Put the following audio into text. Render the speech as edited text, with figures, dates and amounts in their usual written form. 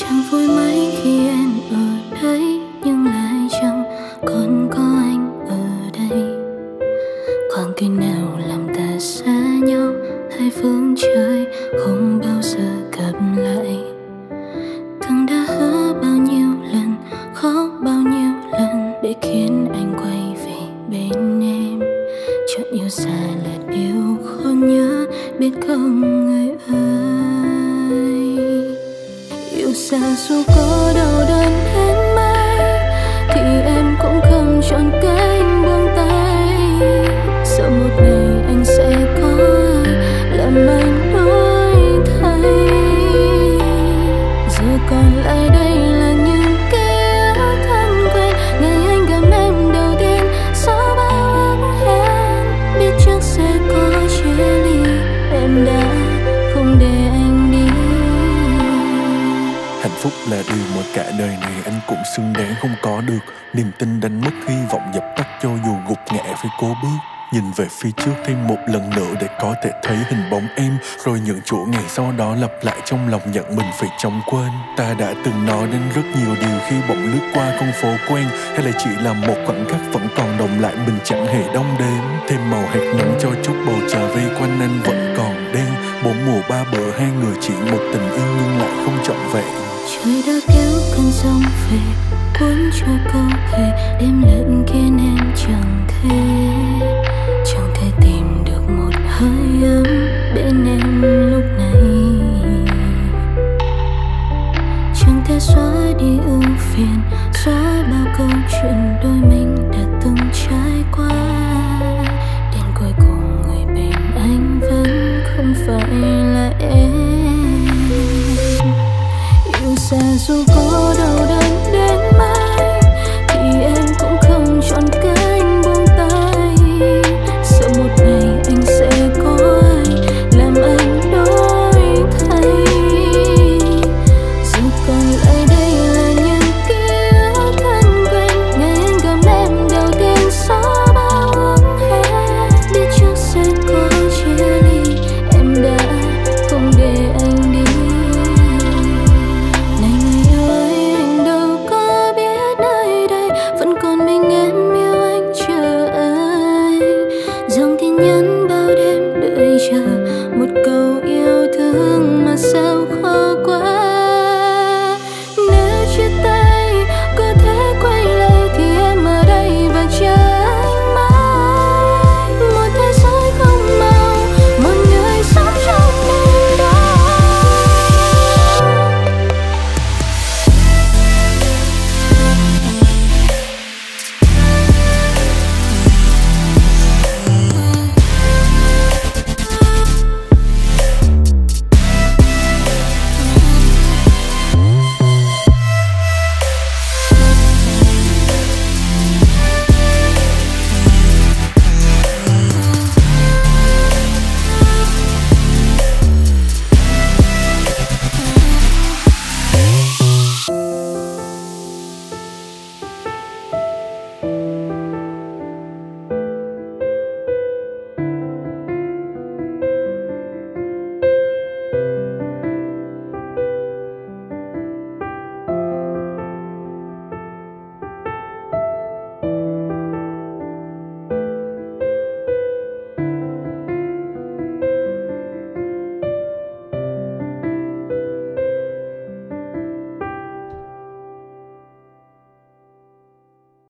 Chẳng vui mấy khi em ở đấy, nhưng lại chẳng còn có anh ở đây. Khoảng cách nào làm ta xa nhau, hai phương trời không bao giờ gặp lại. Từng đã hứa bao nhiêu lần, khóc bao nhiêu lần để khiến anh quay về bên em. Chọn yêu xa là điều khó nhớ, biết không người ơi. Yêu xa dù có đau đớn đến mấy thì em cũng không chọn cách buông tay. Sợ một ngày anh sẽ có ai làm anh đổi thay. Giờ còn lại đây là những ký ức thân quen, ngày anh gặp em đầu tiên sau bao ước hẹn. Biết trước sẽ có chia ly, em đã không để anh đi. Hạnh phúc là điều mà cả đời này anh cũng xứng đáng không có được. Niềm tin đánh mất, hy vọng dập tắt cho dù gục ngã phải cố bước. Nhìn về phía trước thêm một lần nữa để có thể thấy hình bóng em. Rồi những chuỗi ngày sau đó lặp lại trong lòng nhận mình phải chóng quên. Ta đã từng nói đến rất nhiều điều khi bỗng lướt qua con phố quen. Hay là chỉ là một khoảnh khắc vẫn còn đồng lại mình chẳng hề đong đếm. Thêm màu hạt nắng cho chút bầu trời vây quanh anh vẫn còn đen. Bốn mùa ba bờ hai người chỉ một tình yêu nhưng lại không trọn vẹn. Trời đã kéo cơn giông về, cuốn trôi câu thề đêm lạnh khiến em chẳng thể tìm được một hơi ấm bên em lúc này. Chẳng thể xóa đi ưu phiền, xóa bao câu chuyện đôi mình đã từng trải qua. Đến cuối cùng người bên anh vẫn không phải là em. Yêu xa dù có